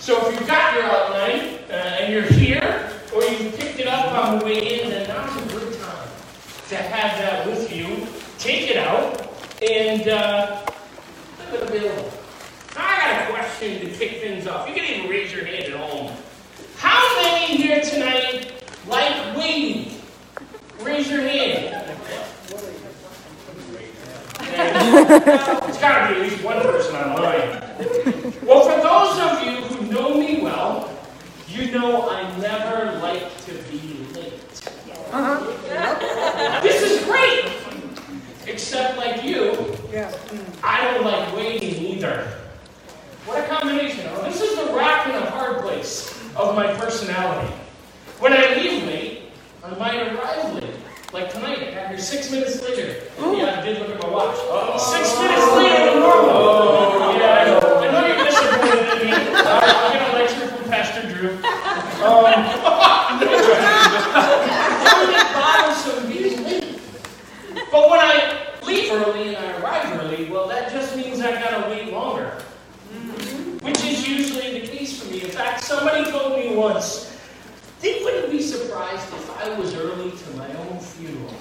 So if you've got your outline and you're here, or you picked it up on the way in, then now's a good time to have that with you. Take it out and have it available. Now I got a question to kick things off. You can even raise your hand at home. How many here tonight like waiting? Raise your hand. It's got to be at least one person online. Well, for those of you who know me well, you know I never like to be late. This is great! Except like you, I don't like waiting either. What a combination. Oh, this is the rock and a hard place of my personality. When I leave late, I might arrive late. Like tonight, I got here 6 minutes later. Yeah, I did look at my watch. 6 minutes later than normal. Yeah, I know you're disappointed in me. I'm going to lecture from Pastor Drew. It bothersome being late. But when I leave early and I arrive early, well, that just means I got to wait longer. Which is usually the case for me. In fact, somebody told me once, they wouldn't be surprised if I was early to my own funeral.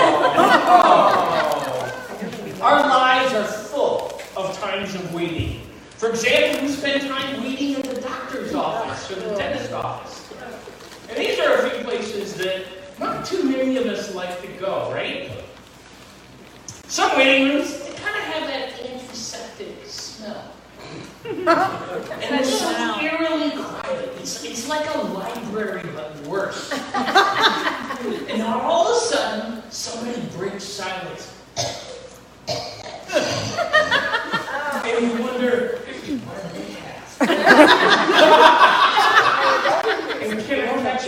Our lives are full of times of waiting. For example, we spend time waiting in the doctor's office or the dentist's office. And these are a few places that not too many of us like to go, right? Some waiting rooms, they kind of have that antiseptic smell. And it's so eerily quiet. It's like a library, but worse. And all of a sudden, somebody breaks silence. And you wonder, what do they have? And can I catch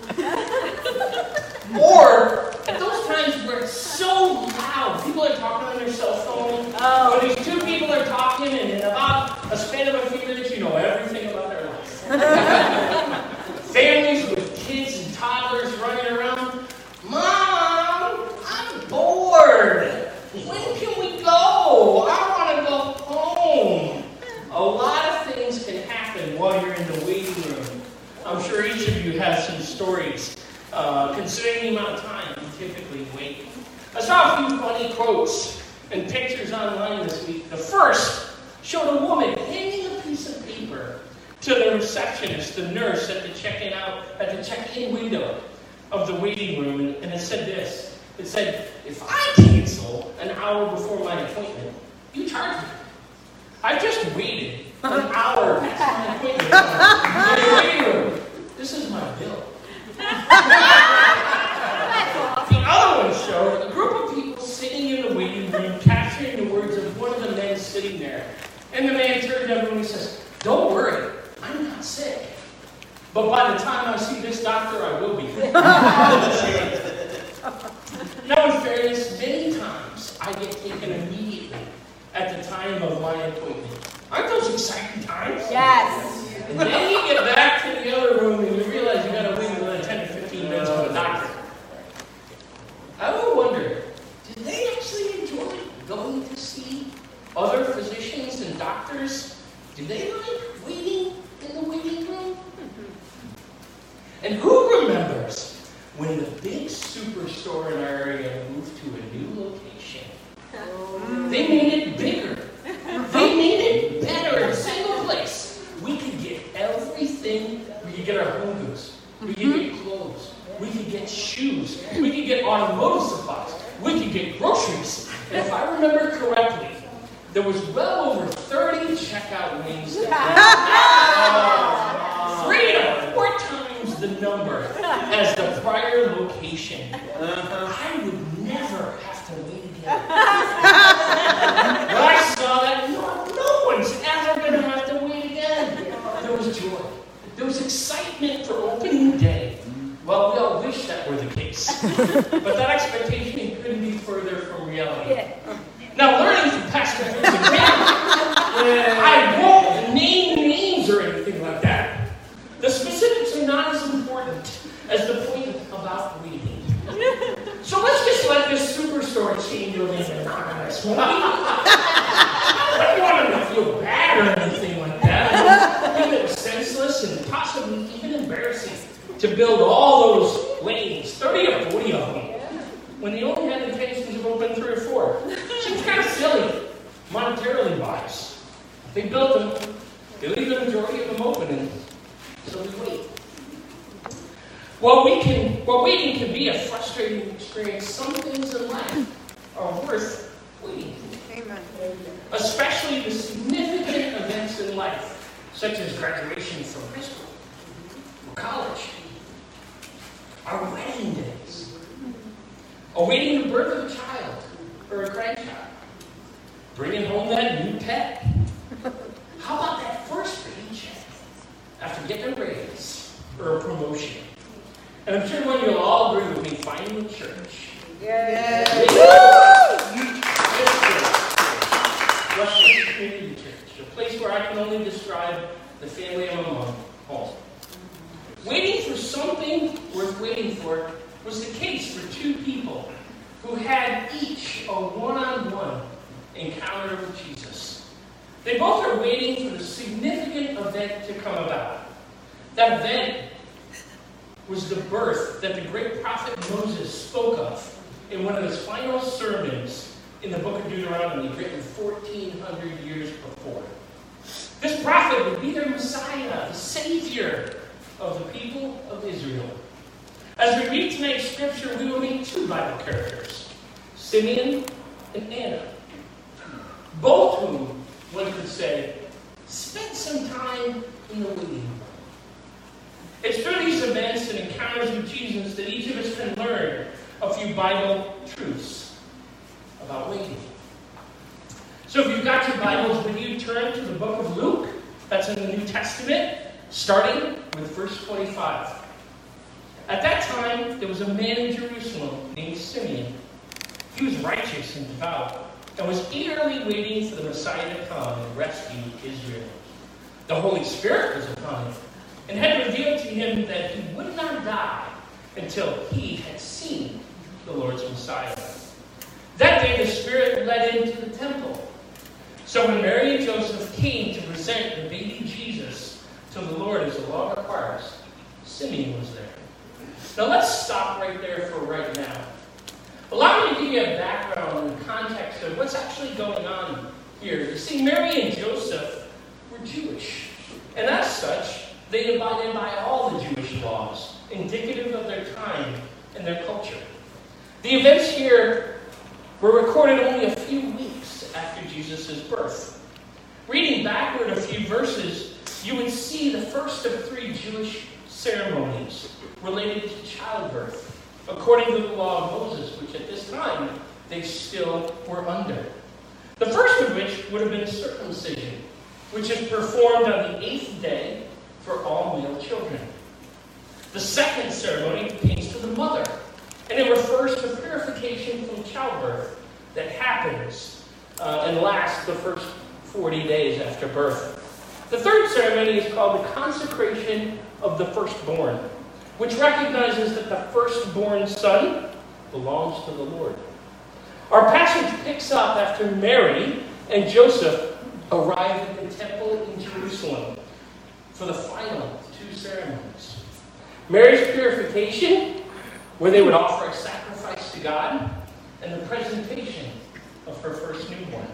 you? Or, at those times where it's so loud, people are talking on their cell phone. When these two people are talking, and in about a span of a few minutes, you know everything about their life. Families with kids and toddlers running around. Mom, I'm bored. When can we go? I want to go home. A lot of things can happen while you're in the waiting room. I'm sure each of you has some stories considering the amount of time you typically wait. I saw a few funny quotes and pictures online this week. The first showed a woman handing a piece of paper to the receptionist, the nurse at the check-in window of the waiting room, and it said this. It said, if I cancel an hour before my appointment, you charge me. I just waited an hour past my appointment in the waiting room. This is my bill. The other one showed a group of people sitting in the waiting room capturing the words of one of the men sitting there. And the man turned to everyone and says, don't worry, I'm not sick. But by the time I see this doctor, I will be. Now, in fairness, many times I get taken immediately at the time of my appointment. Aren't those exciting times? Yes. And then you get back to the other room and you realize you got to wait another 10 to 15 minutes for the doctor. I would wonder, did they actually enjoy going to see other physicians and doctors? Do they like waiting in the waiting room? And who remembers when the big superstore in our area moved to a new location? They made it bigger. They made it better in a single place. We could get everything. We could get our home goods. We could get clothes. We could get shoes. We could get automotive supplies. We could get groceries. And if I remember correctly, there was well over 30 checkout lanes. 3 to 4 times the number as the prior location. I would never have to wait again. When I saw that, no one's ever going to have to wait again. There was joy. There was excitement for opening day. Well, we all wish that were the case. But that expectation couldn't be further from reality. Now, learning from Pastor Drew's example, I won't name names or anything like that. The specifics are not as important as the point about waiting. So let's just let this superstore chain remain anonymous. I wouldn't want him to feel bad or anything like that. If it was senseless, embarrassing to build all those lanes, 30 or 40 of them, when they only had intentions of opening 3 or 4. Seems kind of silly, monetarily wise. They built them, they leave the majority of them open, and so we wait. While waiting can be a frustrating experience, some things in life are worth waiting for. Amen. Especially the significant events in life, such as graduation from high school or college, our wedding days, awaiting the birth of a child or a grandchild, bringing home that new pet. How about that first paycheck after getting a raise or a promotion? And I'm sure one of you'll all agree with me, finding church. Yes. Western Community Church, a place where I can only describe the family of my home. Waiting for something worth waiting for was the case for 2 people who had each a one-on-one encounter with Jesus. They both are waiting for the significant event to come about. That event was the birth that the great prophet Moses spoke of in one of his final sermons in the book of Deuteronomy, written 1,400 years before. This prophet would be their Messiah, the Savior of the people of Israel. As we read tonight's scripture, we will meet 2 Bible characters, Simeon and Anna, both whom, one could say, spent some time in the waiting room. It's through these events and encounters with Jesus that each of us can learn a few Bible truths about waiting. So if you've got your Bibles with you, turn to the book of Luke. That's in the New Testament, starting with verse 25. At that time, there was a man in Jerusalem named Simeon. He was righteous and devout, and was eagerly waiting for the Messiah to come and rescue Israel. The Holy Spirit was upon him, and had revealed to him that he would not die until he had seen the Lord's Messiah. That day the Spirit led him to the temple. So when Mary and Joseph came to present the baby Jesus to the Lord as the law requires, Simeon was there. Now let's stop right there for right now. Allow me to give you a background and context of what's actually going on here. You see, Mary and Joseph were Jewish, and as such, they abided by all the Jewish laws, indicative of their time and their culture. The events here were recorded only a few weeks after Jesus' birth. Reading backward a few verses, you would see the first of 3 Jewish ceremonies related to childbirth, according to the law of Moses, which at this time they still were under. The first of which would have been circumcision, which is performed on the 8th day for all male children. The second ceremony pertains to the mother, and it refers to purification from childbirth that happens and lasts the first 40 days after birth. The third ceremony is called the consecration of the firstborn, which recognizes that the firstborn son belongs to the Lord. Our passage picks up after Mary and Joseph arrive at the temple in Jerusalem for the final 2 ceremonies. Mary's purification, where they would offer a sacrifice to God, and the presentation of her first newborn.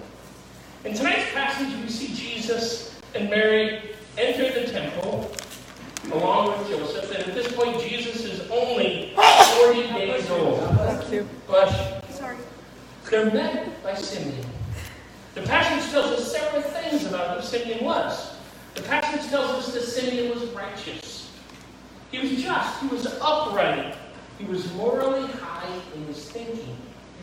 In tonight's passage, we see Jesus and Mary enter the temple along with Joseph, and at this point, Jesus is only 40 days old. But they're met by Simeon. The passage tells us several things about who Simeon was. The passage tells us that Simeon was righteous. He was just. He was upright. He was morally high in his thinking.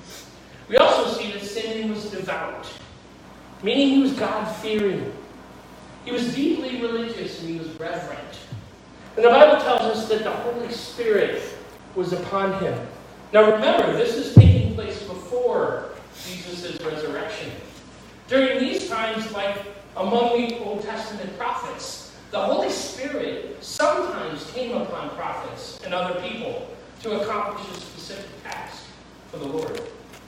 We also see that Simeon was devout, meaning he was God-fearing. He was deeply religious and he was reverent. And the Bible tells us that the Holy Spirit was upon him. Now remember, this is taking place before Jesus' resurrection. During these times, like among the Old Testament prophets, the Holy Spirit sometimes came upon prophets and other people to accomplish a specific task for the Lord.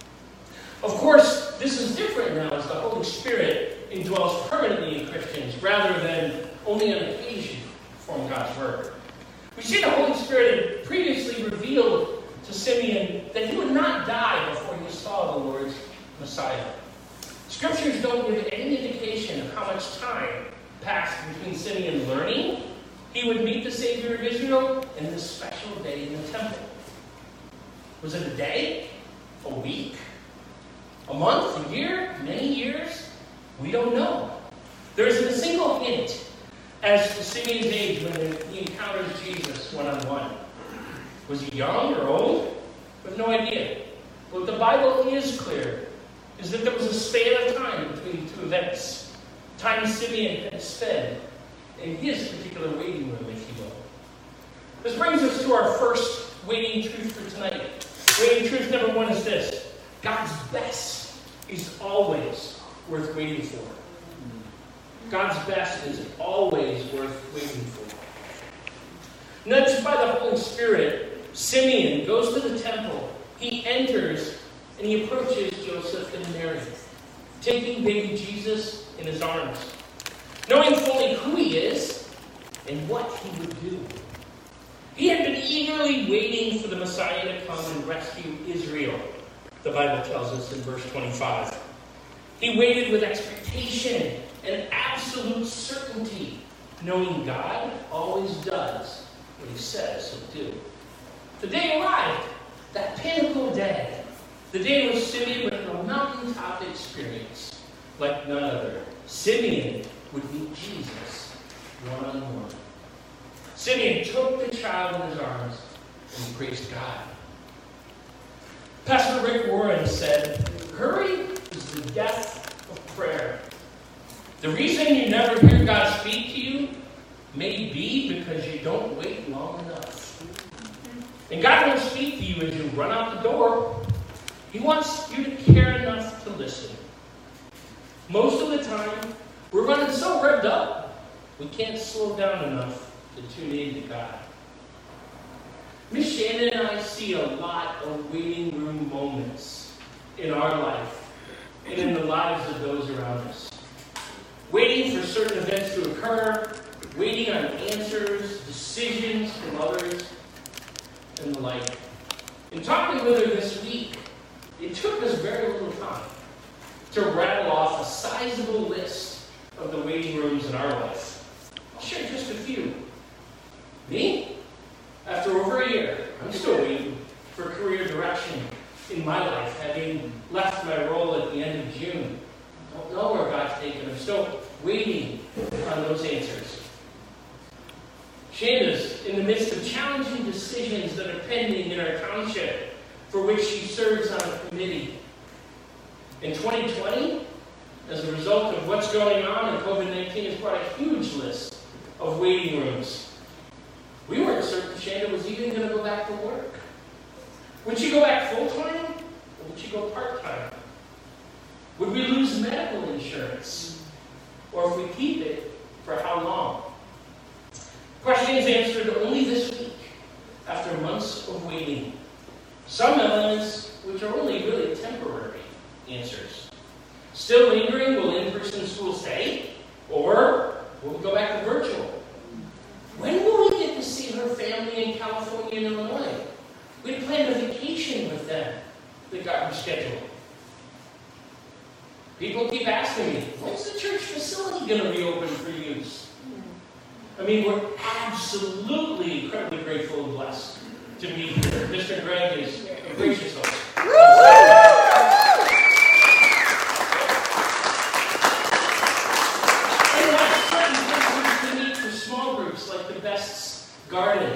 Of course, this is different now as the Holy Spirit indwells permanently in Christians rather than only on occasion from God's Word. We see the Holy Spirit had previously revealed to Simeon that he would not die before he saw the Lord's Messiah. Scriptures don't give any indication of how much time passed between Simeon learning he would meet the Savior of Israel and this special day in the temple. Was it a day? A week? A month? A year? Many years? We don't know. There isn't a single hint as to Simeon's age when he encounters Jesus one-on-one. Was he young or old? We have no idea. What the Bible is clear is that there was a span of time between the two events. Time Simeon had spent in his particular waiting room, if you will. This brings us to our first waiting truth for tonight. Waiting truth number one is this: God's best is always worth waiting for. God's best is always worth waiting for. Nudged by the Holy Spirit, Simeon goes to the temple. He enters and he approaches Joseph and Mary, taking baby Jesus in his arms, knowing fully who he is and what he would do. He had been eagerly waiting for the Messiah to come and rescue Israel, the Bible tells us in verse 25. He waited with expectation and absolute certainty, knowing God always does what he says he'll do. The day arrived, that pinnacle day. The day when Simeon would have a mountaintop experience like none other. Simeon would meet Jesus one-on-one. Simeon took the child in his arms and he praised God. Pastor Rick Warren said, "Hurry is the death of prayer. The reason you never hear God speak to you may be because you don't wait long enough. And God won't speak to you as you run out the door. He wants you to care enough to listen. Most of the time, we're running so revved up, we can't slow down enough to tune in to God." Miss Shannon and I see a lot of waiting room moments in our life and in the lives of those around us. Waiting for certain events to occur, waiting on answers, decisions from others, and the like. In talking with her this week, it took us very little time to rattle off a sizable list of the waiting rooms in our life. I'll share just a few. Me? After over a year, I'm still waiting for career direction in my life, having left my role at the end of June. I don't know where God's taken. I'm still waiting on those answers. Shanda's in the midst of challenging decisions that are pending in our township, for which she serves on a committee. In 2020, as a result of what's going on, and COVID-19 has brought a huge list of waiting rooms. We weren't certain Shanda was even going to go back to work. Would she go back full-time, or would she go part-time? Would we lose medical insurance? Or if we keep it, for how long? Questions answered only this week, after months of waiting. Some elements which are only really temporary answers. Still lingering, will in-person school stay? Or will we go back to virtual? When will we get to see her family in California and Illinois? We had planned a vacation with them that got rescheduled. People keep asking me, when's the church facility going to reopen for use? I mean, we're absolutely incredibly grateful and blessed to be here. Mr. Greg is a gracious host. And like certain places to meet for small groups, like the Best's Garden.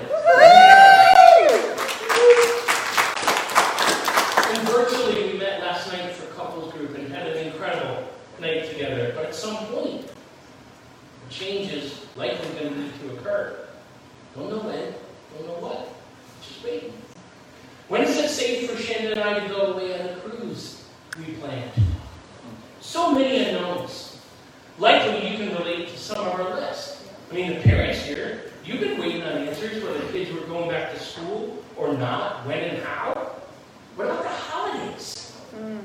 And virtually, we met last night for couples group and had an incredible night together. But at some point, change is likely going to need to occur. Don't know when, don't know what. Just waiting. When is it safe for Shanda and I to go away on a cruise we planned? So many unknowns. Likely you can relate to some of our list. I mean, the parents here, you've been waiting on answers whether the kids were going back to school or not, when and how. What about the holidays?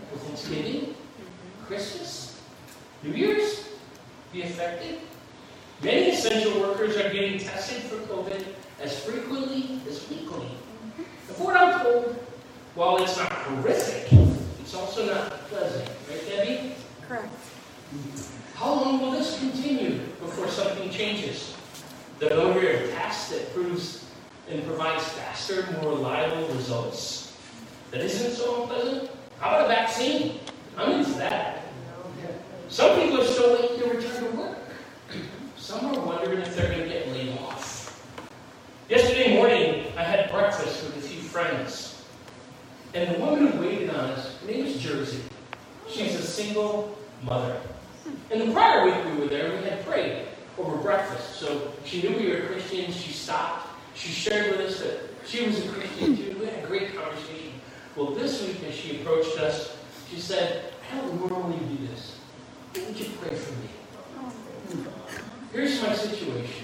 Thanksgiving? Christmas? New Year's? Be affected? Many essential workers are getting tested for COVID as frequently as weekly. And from what I'm told, while it's not horrific, it's also not pleasant. Right, Debbie? Correct. How long will this continue before something changes? The failure of tests that proves and provides faster, more reliable results that isn't so unpleasant? How about a vaccine? I'm into that. Some people are still waiting to return to work. Some are wondering if they're going to get laid off. Yesterday morning, I had breakfast with a few friends. And the woman who waited on us, her name is Jersey. She's a single mother. And the prior week we were there, we had prayed over breakfast. So she knew we were Christians. She stopped. She shared with us that she was a Christian too. We had a great conversation. Well, this week as she approached us, she said, I don't normally do this. But would you pray for me? Here's my situation.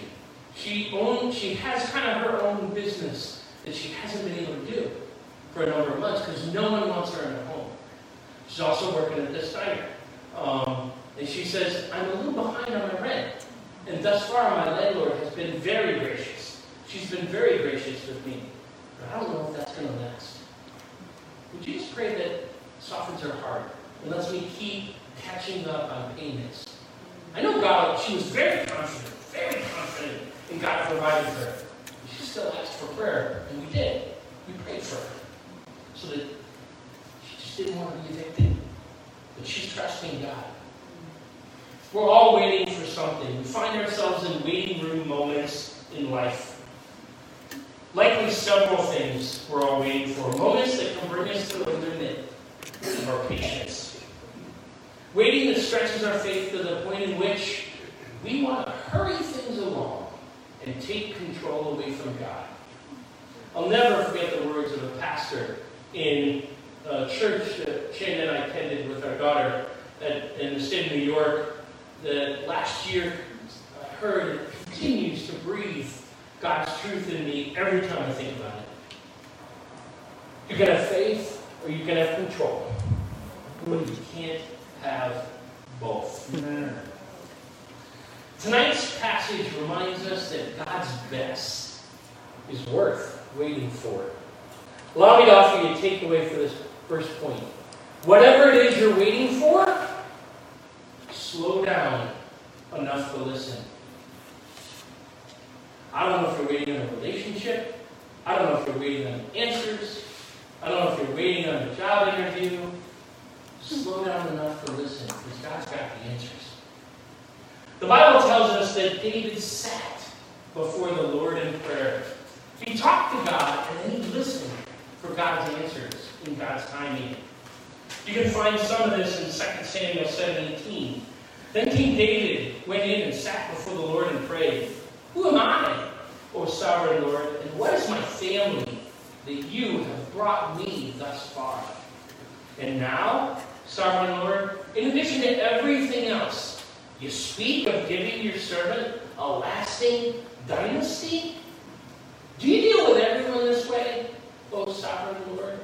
She has kind of her own business that she hasn't been able to do for a number of months because no one wants her in her home. She's also working at this diner. And she says, I'm a little behind on my rent. And thus far, my landlord has been very gracious. She's been very gracious with me. But I don't know if that's going to last. Would you just pray that softens her heart and lets me keep catching up on payments? I know God, she was very confident in God providing her. She still asked for prayer, and we did. We prayed for her. So that she just didn't want to be evicted. But she's trusting God. We're all waiting for something. We find ourselves in waiting room moments in life. Likely several things we're all waiting for. Moments that can bring us to the limit of our patience. Waiting that stretches our faith to the point in which we want to hurry things along and take control away from God. I'll never forget the words of a pastor in a church that Shannon and I attended with our daughter in the state of New York that last year I heard it continues to breathe God's truth in me every time I think about it. You can have faith or you can have control, but you can't have both. Amen. Tonight's passage reminds us that God's best is worth waiting for. Allow me to offer you a takeaway for this first point. Whatever it is you're waiting for, slow down enough to listen. I don't know if you're waiting on a relationship. I don't know if you're waiting on answers. I don't know if you're waiting on a job interview. Slow down enough to listen, because God's got the answers. The Bible tells us that David sat before the Lord in prayer. He talked to God, and then he listened for God's answers in God's timing. You can find some of this in 2 Samuel 7:18. Then King David went in and sat before the Lord and prayed, Who am I, O sovereign Lord, and what is my family that you have brought me thus far? And now, sovereign Lord, in addition to everything else, you speak of giving your servant a lasting dynasty? Do you deal with everyone this way, O sovereign Lord?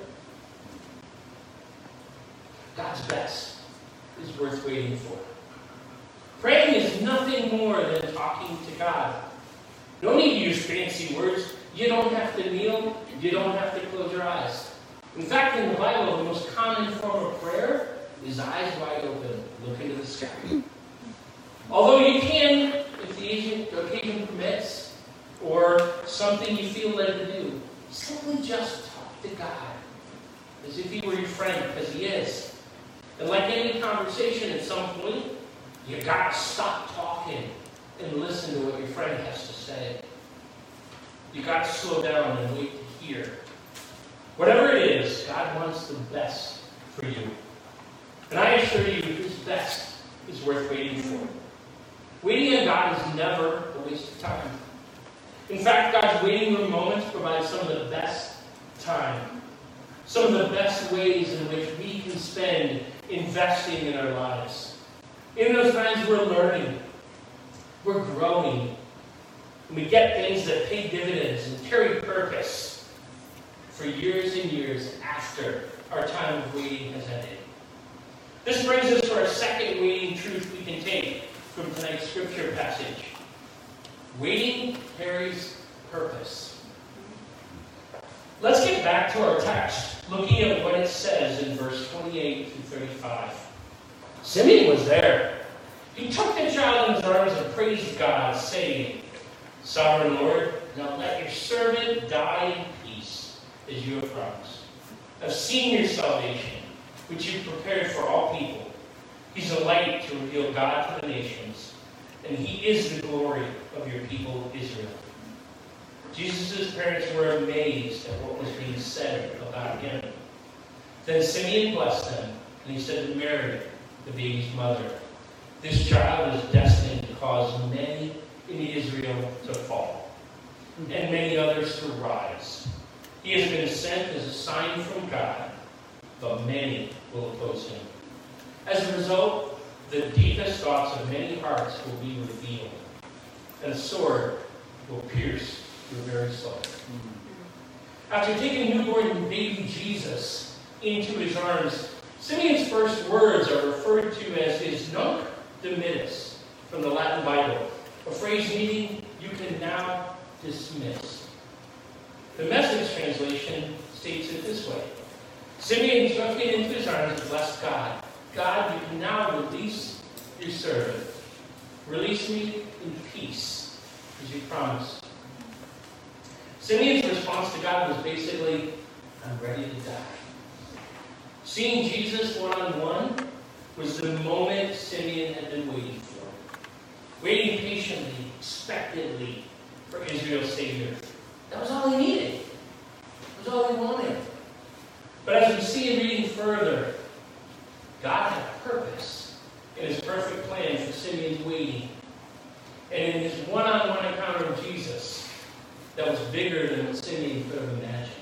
God's best is worth waiting for. Praying is nothing more than talking to God. No need to use fancy words. You don't have to kneel. You don't have to close your eyes. In fact, in the Bible, the most common form of prayer is eyes wide open, look into the sky. Although you can, if the occasion permits, or something you feel led to do, simply just talk to God as if He were your friend, because He is. And like any conversation, at some point, you got to stop talking and listen to what your friend has to say. You got to slow down and wait to hear. Whatever it is, God wants the best for you. And I assure you, His best is worth waiting for. Waiting on God is never a waste of time. In fact, God's waiting room moments provide some of the best time. Some of the best ways in which we can spend investing in our lives. In those times we're learning, we're growing, and we get things that pay dividends and carry purpose for years and years after our time of waiting has ended. This brings us to our second waiting truth we can take from tonight's scripture passage. Waiting carries purpose. Let's get back to our text, looking at what it says in verse 28 through 35. Simeon was there. He took the child in his arms and praised God, saying, Sovereign Lord, now let your servant die in peace, as you have promised. I've seen your salvation, which you've prepared for all people. He's a light to reveal God to the nations, and he is the glory of your people Israel. Jesus' parents were amazed at what was being said about him. Then Simeon blessed them, and he said to Mary, the baby's mother, this child is destined to cause many in Israel to fall, and many others to rise. He has been sent as a sign from God, but many will oppose him. As a result, the deepest thoughts of many hearts will be revealed, and a sword will pierce your very soul. After taking newborn baby Jesus into his arms, Simeon's first words are referred to as his Nunc Dimittis from the Latin Bible, a phrase meaning you can now dismiss. The Message translation states it this way. Simeon took it into his arms and blessed God. God, you can now release your servant. Release me in peace, as you promised. Simeon's response to God was basically, I'm ready to die. Seeing Jesus one-on-one was the moment Simeon had been waiting for. Waiting patiently, expectantly for Israel's Savior. That was all he needed. That was all he wanted. But as we see in reading further, God had a purpose in his perfect plan for Simeon's waiting. And in his one-on-one encounter with Jesus, that was bigger than what Simeon could have imagined.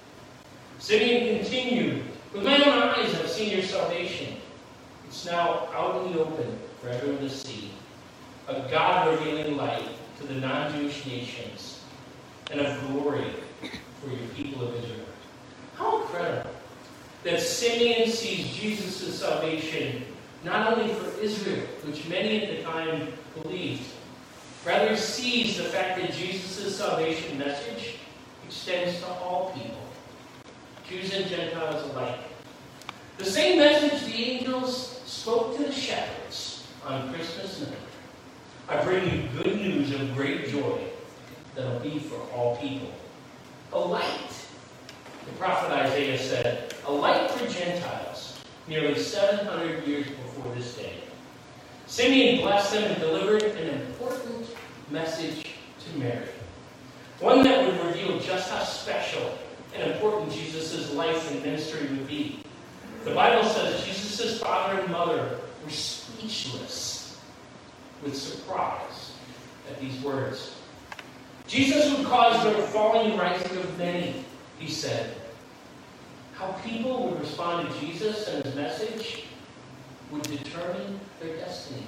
Simeon continued, with my own eyes I've seen your salvation. It's now out in the open for everyone to see. A God-revealing light to the non-Jewish nations and of glory for your people of Israel. How incredible that Simeon sees Jesus' salvation not only for Israel, which many at the time believed, rather sees the fact that Jesus' salvation message extends to all people, Jews and Gentiles alike. The same message the angels spoke to the shepherds on Christmas night. I bring you good news of great joy that will be for all people. A light, the prophet Isaiah said, a light for Gentiles, nearly 700 years before this day. Simeon blessed them and delivered an important message to Mary. One that would reveal just how special and important Jesus' life and ministry would be. The Bible says Jesus' father and mother were speechless with surprise at these words. Jesus would cause the falling and rising of many, he said. How people would respond to Jesus and his message would determine their destiny.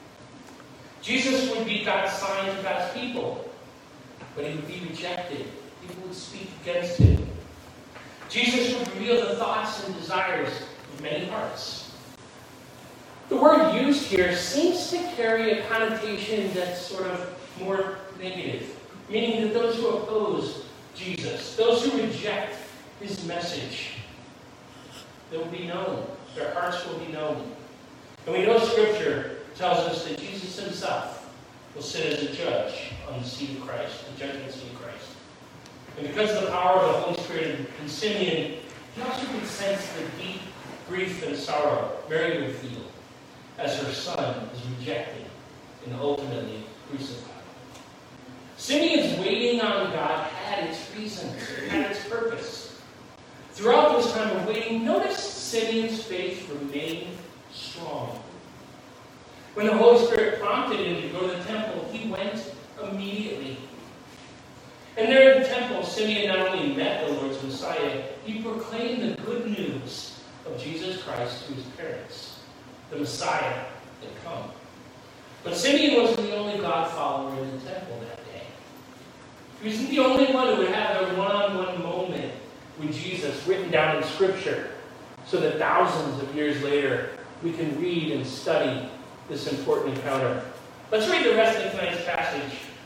Jesus would be God's sign to God's people, but he would be rejected. People would speak against him. Jesus would reveal the thoughts and desires of many hearts. The word used here seems to carry a connotation that's sort of more negative, meaning that those who oppose Jesus, those who reject his message, they will be known. Their hearts will be known. And we know Scripture tells us that Jesus himself will sit as a judge on the seat of Christ, the judgment seat of Christ. And because of the power of the Holy Spirit in Simeon, he also could sense the deep grief and sorrow Mary would feel as her son is rejected and ultimately crucified. Simeon's waiting on God had its reasons, it had its purpose. Throughout this time of waiting, notice Simeon's faith remained strong. When the Holy Spirit prompted him to go to the temple, he went immediately. And there in the temple, Simeon not only met the Lord's Messiah, he proclaimed the good news of Jesus Christ to his parents. The Messiah had come. But Simeon wasn't the only God follower in the temple that day. He wasn't the only one who would have a one-on-one moment with Jesus written down in Scripture, so that thousands of years later we can read and study this important encounter. Let's read the rest of tonight's passage,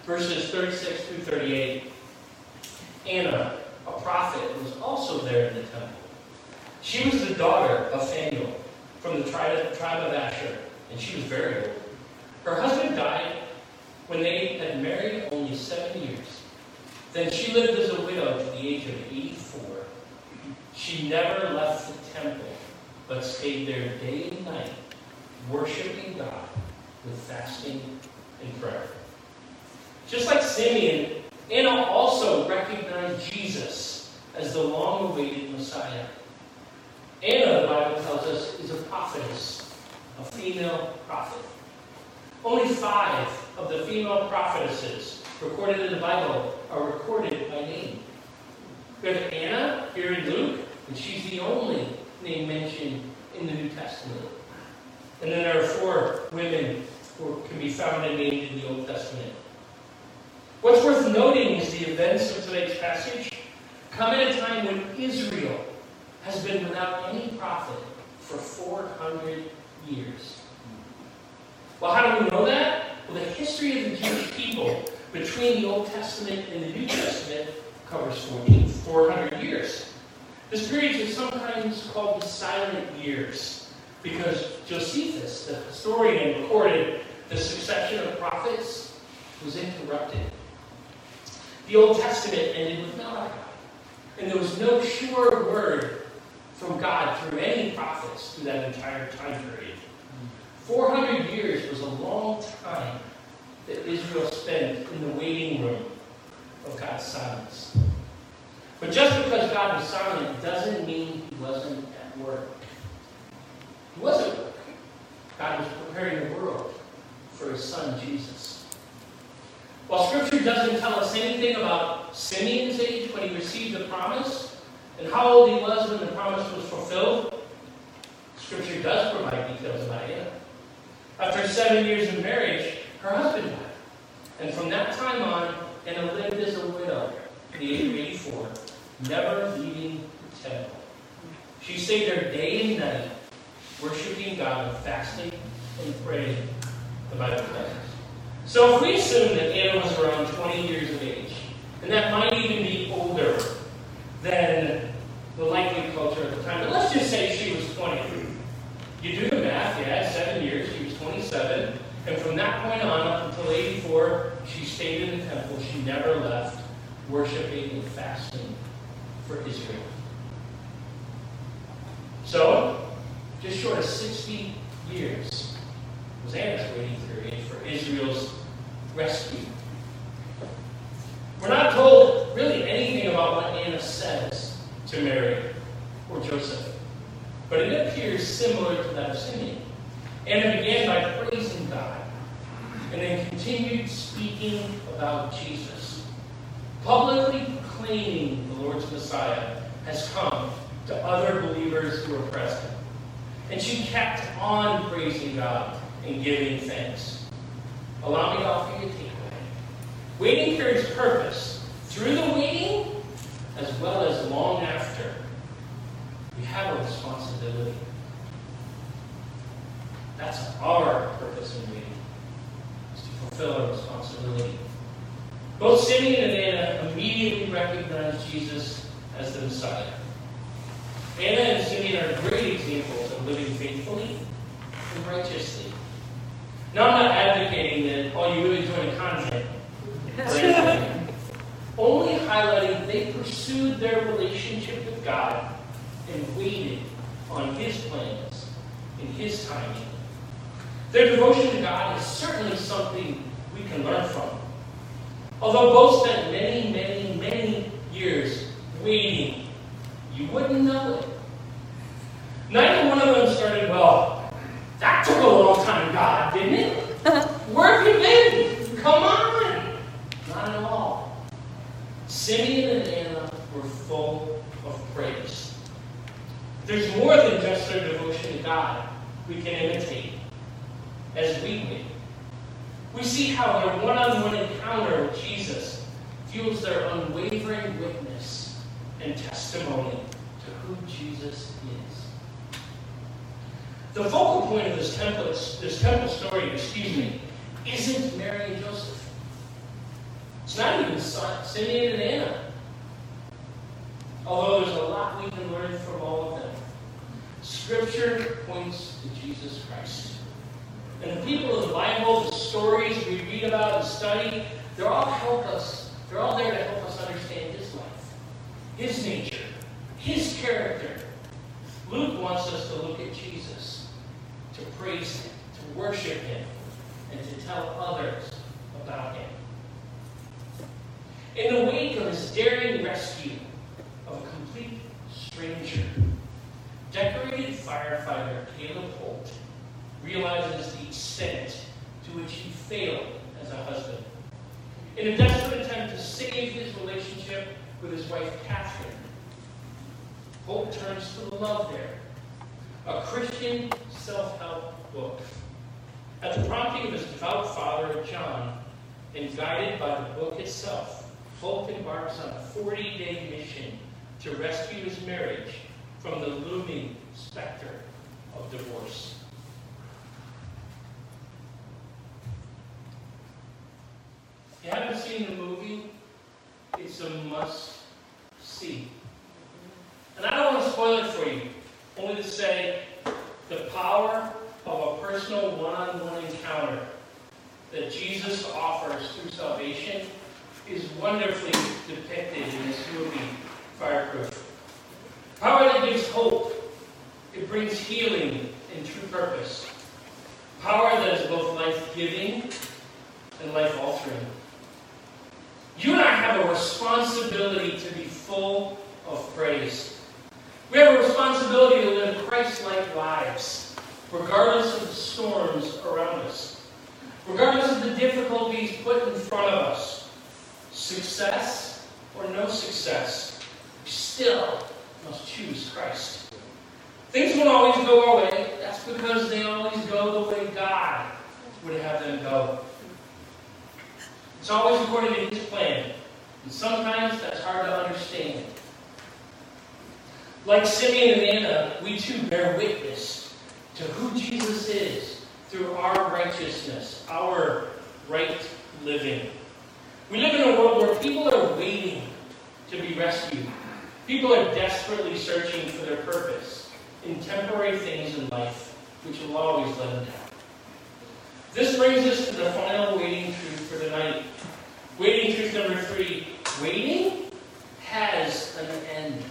verses 36 through 38. Anna, a prophet, was also there in the temple. She was the daughter of Phanuel from the tribe of Asher, and she was very old. Her husband died when they had married only 7 years. Then she lived as a widow to the age of 84. She never left the temple, but stayed there day and night, worshiping God with fasting and prayer. Just like Simeon, Anna also recognized Jesus as the long-awaited Messiah. Anna, the Bible tells us, is a prophetess, a female prophet. Only 5 of the female prophetesses recorded in the Bible are recorded by name. We have Anna here in Luke, and she's the only name mentioned in the New Testament. And then there are 4 women who can be found and named in the Old Testament. What's worth noting is the events of today's passage come at a time when Israel has been without any prophet for 400 years. Well, how do we know that? Well, the history of the Jewish people between the Old Testament and the New Testament covers 400 years. This period is sometimes called the silent years because Josephus, the historian, recorded the succession of prophets was interrupted. The Old Testament ended with Malachi, and there was no sure word from God through any prophets through that entire time period. 400 years was a long time that Israel spent in the waiting room of God's silence. But just because God was silent doesn't mean he wasn't at work. He was at work. God was preparing the world for his son, Jesus. While Scripture doesn't tell us anything about Simeon's age when he received the promise, and how old he was when the promise was fulfilled, Scripture does provide details about Anna. After 7 years of marriage, her husband died. And from that time on, Anna lived as a widow at the age of 84, never leaving the temple. She stayed there day and night, worshiping God with fasting and praying, the Bible tells us. So if we assume that Anna was around 20 years of age, and that might even be older than the likely culture at the time, but let's just say she was 20. You do the math, yeah, 7 years, she was 27, and from that point on up until 84, she stayed in the temple. She never left, worshiping and fasting for Israel. So, just short of 60 years was Anna's waiting period for Israel's rescue. We're not told really anything about what Anna says to Mary or Joseph, but it appears similar to that of Simeon. Anna began by praising God and then continued speaking about Jesus, publicly proclaiming the Lord's Messiah has come to other believers who are present. And she kept on praising God and giving thanks. Allow me to offer you a takeaway. Waiting carries purpose through the waiting as well as long after. We have a responsibility. That's our purpose in waiting, is to fulfill our responsibility. Both Simeon and Anna immediately recognized Jesus as the Messiah. Anna and Simeon are great examples of living faithfully and righteously. Now, I'm not advocating that all you really join a convent or anything. Only highlighting they pursued their relationship with God and waited on His plans and His timing. Their devotion to God is certainly something we can learn from. Although both spent many, many, many years waiting, you wouldn't know it. Neither one of them started, well, that took a long time, God, didn't it? Where have you been? Come on. Not at all. Simeon and Anna were full of praise. There's more than just their devotion to God we can imitate as we wait. We see how their one-on-one encounter with Jesus fuels their unwavering witness and testimony to who Jesus is. The focal point of this temple story, isn't Mary and Joseph. It's not even Simeon and Anna. Although there's a lot we can learn from all of them. Scripture points to Jesus Christ. And the people of the Bible, the stories we read about and study, they're all there to help us understand his life, his nature, his character. Luke wants us to look at Jesus, to praise him, to worship him, and to tell others about him. In the wake of his daring rescue of a complete stranger, decorated firefighter Caleb Holt realizes the extent to which he failed as a husband. In a desperate attempt to save his relationship with his wife Catherine, Holt turns to The Love There, a Christian self-help book. At the prompting of his devout father, John, and guided by the book itself, Holt embarks on a 40-day mission to rescue his marriage from the looming specter of divorce. If you haven't seen the movie, it's a must-see. And I don't want to spoil it for you, only to say the power of a personal one-on-one encounter that Jesus offers through salvation is wonderfully depicted in this movie, Fireproof. Power that gives hope. It brings healing and true purpose. Power that is both life-giving and life-altering. You and I have a responsibility to be full of praise. We have a responsibility to live Christ-like lives, regardless of the storms around us, regardless of the difficulties put in front of us. Success or no success, we still must choose Christ. Things won't always go our way. That's because they always go the way God would have them go. It's always according to his plan. And sometimes that's hard to understand. Like Simeon and Anna, we too bear witness to who Jesus is through our righteousness, our right living. We live in a world where people are waiting to be rescued. People are desperately searching for their purpose in temporary things in life, which will always let them down. This brings us to the final waiting truth for the night. Waiting truth number 3. Waiting has an end.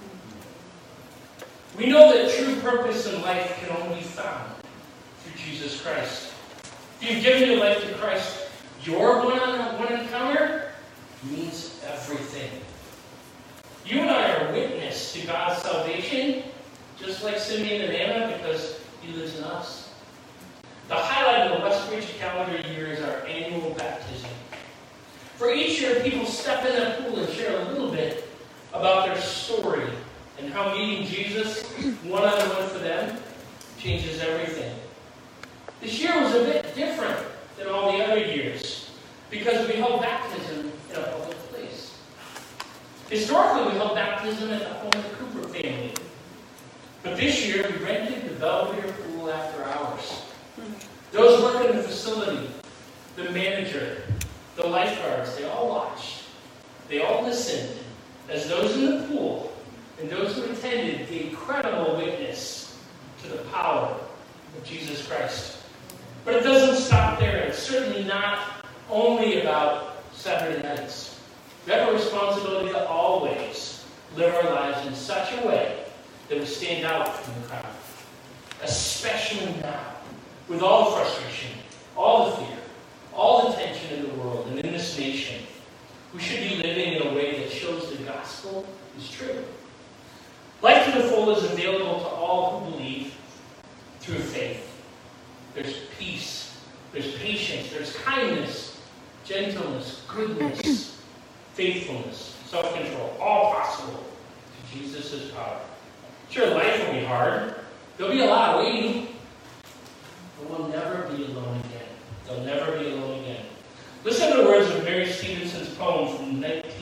We know that true purpose in life can only be found through Jesus Christ. If you've given your life to Christ, your one-on-one encounter means everything. You and I are witness to God's salvation, just like Simeon and Anna, because he lives in us. The highlight of the Westbridge calendar year is our annual baptism. For each year, people step in that pool and share a little bit about their story and how meeting Jesus one-on-one for them changes everything. This year was a bit different than all the other years because we held baptism in a public place. Historically, we held baptism at the home of the Cooper family. But this year, we rented the Belvedere pool after hours. Those working in the facility, the manager, the lifeguards, they all watched. They all listened as those in the pool and those who attended gave credible witness to the power of Jesus Christ. But it doesn't stop there. It's certainly not only about Saturday nights. We have a responsibility to always live our lives in such a way that we stand out from the crowd. Especially now, with all the frustration, all the fear, all the tension in the world and in this nation, we should be living in a way that shows the gospel is true. Life to the full is available to all who believe through faith. There's peace, there's patience, there's kindness, gentleness, goodness, faithfulness, self-control, all possible to Jesus' power. Sure, life will be hard. There'll be a lot of waiting, but we'll never be alone again. They'll never be alone again. Listen to the words of Mary Stevenson's poem from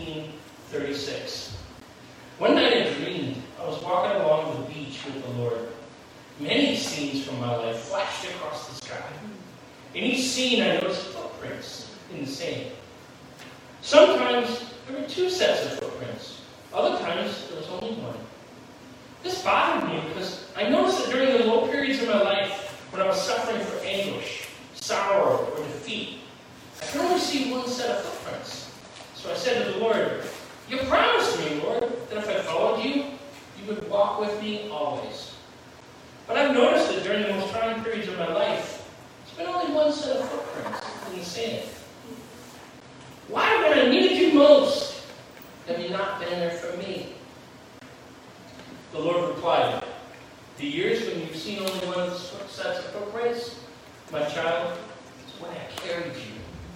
1936. One night I dreamed I was walking along the beach with the Lord. Many scenes from my life flashed across the sky. In each scene I noticed footprints in the sand. Sometimes there were 2 sets of footprints. Other times there was only 1. This bothered me because I noticed that during the low periods of my life when I was suffering from anguish, sorrow, or defeat, I could only see 1 set of footprints. So I said to the Lord, you promised me, Lord, that if I followed you, you would walk with me always. But I've noticed that during the most trying periods of my life, there's been only 1 set of footprints in the sand. Why, when I needed you most, have you not been there for me? The Lord replied, the years when you've seen only 1 set of footprints, my child, is when I carried you.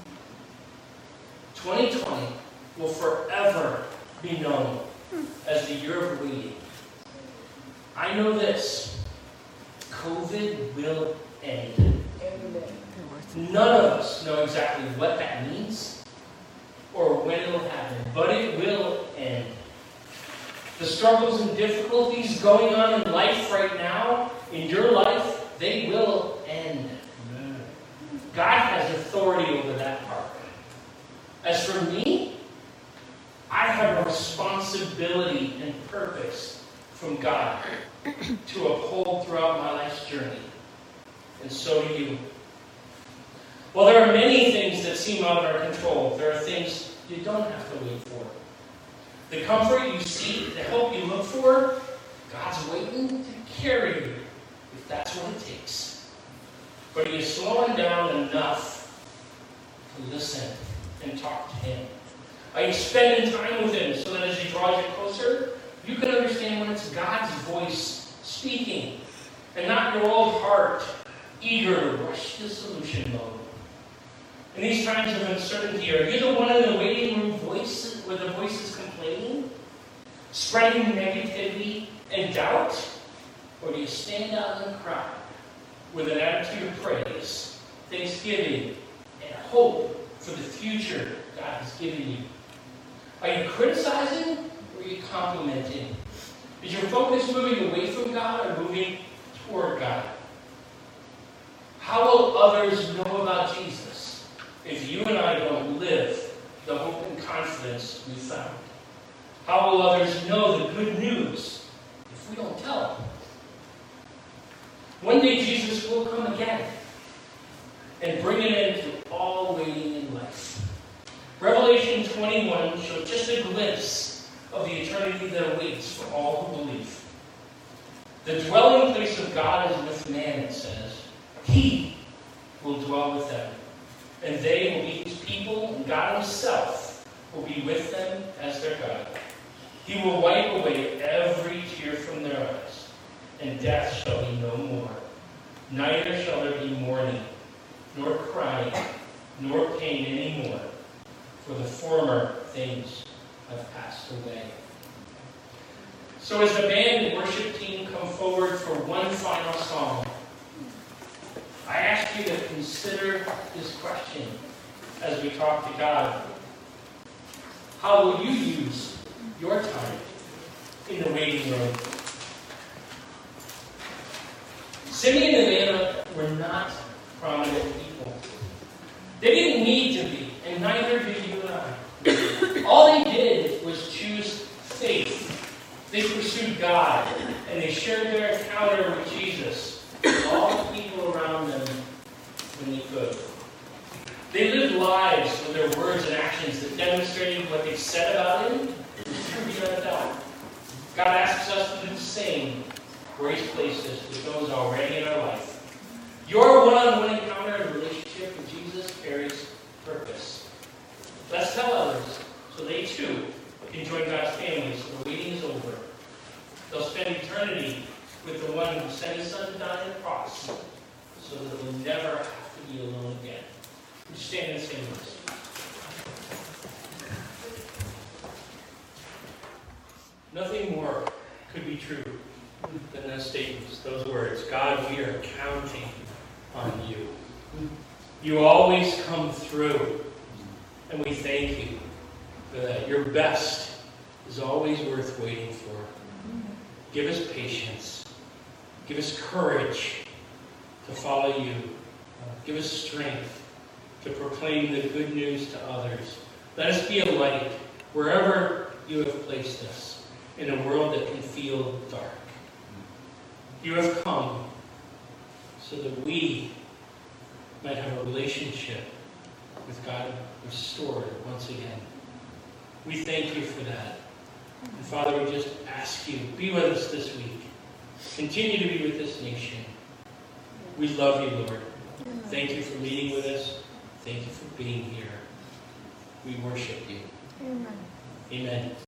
2020 will forever be known as the year of waiting. I know this. COVID will end. None of us know exactly what that means or when it will happen, but it will end. The struggles and difficulties going on in life right now, in your life, they will end. Amen. God has authority over that part. As for me, I have a responsibility and purpose from God to uphold throughout my life's journey. And so do you. Well, there are many things that seem out of our control. There are things you don't have to wait for. The comfort you seek, the help you look for, God's waiting to carry you, if that's what it takes. But are you slowing down enough to listen and talk to Him? Are you spending time with Him so that as He draws you closer, you can understand when it's God's voice speaking and not your old heart eager to rush to solution mode? In these times of uncertainty, are you the one in the waiting room voice where the voice is complaining, spreading negativity and doubt? Or do you stand out and cry with an attitude of praise, thanksgiving, and hope for the future God has given you? Are you criticizing or are you complimenting? Is your focus moving away from God or moving toward God? How will others know about Jesus if you and I don't live the hope and confidence we found? How will others know the good news if we don't tell them? One day Jesus will come again and bring an end to all waiting in life. Revelation 21 shows just a glimpse of the eternity that awaits for all who believe. The dwelling place of God is with man, it says. He will dwell with them, and they will be His people, and God Himself will be with them as their God. He will wipe away every tear from their eyes, and death shall be no more. Neither shall there be mourning, nor crying, nor pain any more, for the former things have passed away. So as the band and worship team come forward for one final song, I ask you to consider this question as we talk to God. How will you use your time in the waiting room? Simeon and Anna were not prominent people. They didn't need to be, and neither do you and I. All they did was choose faith. They pursued God, and they shared their encounter with Jesus with all the people around them when they could. They lived lives with their words and actions that demonstrated what they said about Him was true beyond a doubt. God asks us to do the same where He's placed us with those already in our life. Your one-on-one encounter and relationship with Jesus carries purpose. Let's tell others so they too can join God's family so the waiting is over. They'll spend eternity with the one who sent His Son to die on the cross so that they'll never have to be alone again. Would you stand and sing with us? Nothing more could be true than those statements, those words. God, we are counting on you. You always come through, and we thank you for that. Your best is always worth waiting for. Give us patience. Give us courage to follow you. Give us strength to proclaim the good news to others Let us be a light wherever you have placed us in a world that can feel dark. You have come so that we might have a relationship with God restored once again. We thank you for that. And Father, we just ask you, be with us this week. Continue to be with this nation. We love you, Lord. Thank you for meeting with us. Thank you for being here. We worship you. Amen. Amen.